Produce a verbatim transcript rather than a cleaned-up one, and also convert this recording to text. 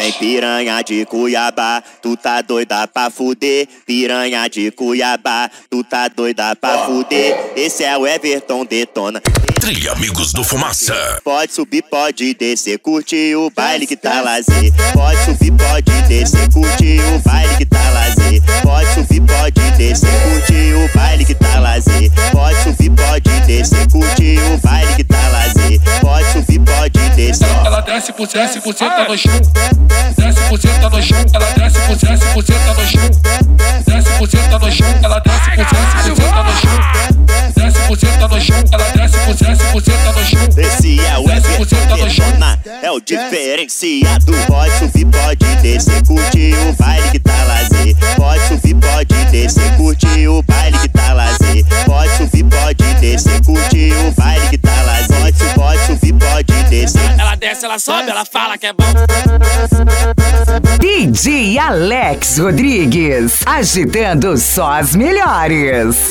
Vem piranha de Cuiabá, tu tá doida pra fuder. Piranha de Cuiabá, tu tá doida pra fuder. Esse é o Everton Detona. Trilha Amigos do Fumaça. Pode subir, pode descer, curte o baile que tá lazer. Pode subir, pode descer, curte o baile que tá lazer. Pode subir, pode descer, curte o baile que tá lazer. Pode subir, pode descer, curte o baile que tá lazer. Pode subir, pode descer. Ela desce por desce por cento no chão. Desce por cento no chão. Ela desce por desce por cento no chão. Desce por cento no chão. Ela desce por desce por cento no chão. Desce por cento no chão. Ela desce por desce por cento no chão. Esse é o Everton Detona, é o diferenciado. Pode subir, pode descer, curte o baile que tá lazer. Pode subir, pode descer, curte o baile que tá lazer. Pode subir, pode descer, curte o baile que tá lazer. Pode, pode subir, pode descer. Ela desce, ela sobe, ela fala que é bom. D J Alex Rodrigues, agitando só as melhores.